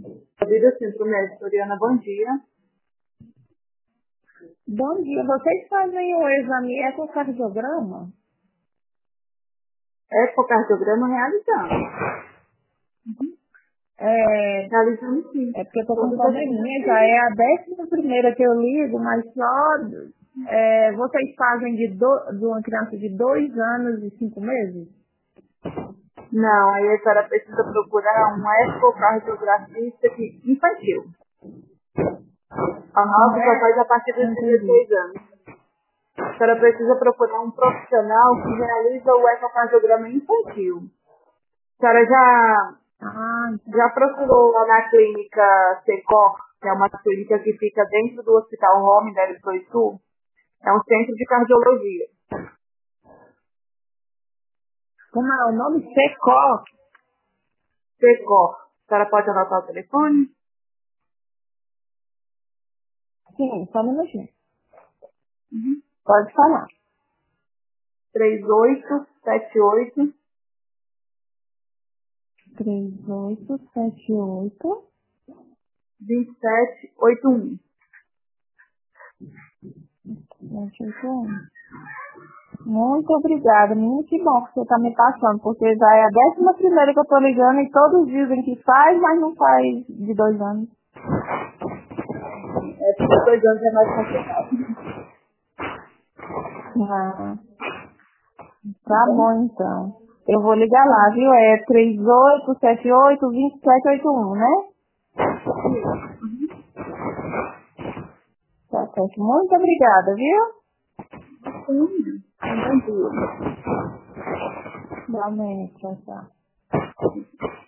Vida Centro Médico, Oriana, bom dia. Bom dia, vocês fazem o exame ecocardiograma? Ecocardiograma realizando. É, Realizando sim. é porque eu tô com um Todas as probleminha, já é a 11ª que eu ligo, mas só vocês fazem de uma criança de 2 anos e 5 meses? Não, aí a senhora precisa procurar um ecocardiografista infantil. A Não nossa só é? faz a partir Não dos entendi. 16 anos. A senhora precisa procurar um profissional que realiza o ecocardiograma infantil. A senhora Ah, então. já procurou lá na clínica Secor, que é uma clínica que fica dentro do Hospital Home da Sul? É um centro de cardiologia. Como é o nome? Secop? Secor. A senhora pode anotar o telefone? Sim, só um minutinho. Pode falar. 3878 3878 2781. 281. Muito obrigada, muito que bom que você está me passando, porque já é a 11ª que eu estou ligando e todos dizem que faz, mas não faz de 2 anos. Por 2 anos é mais complicado. Ah, tá bom então. Eu vou ligar lá, viu? É 3878 2781, né? Tá certo. Muito obrigada, viu? Sim. Bom dia. Realmente, tchau, tchau.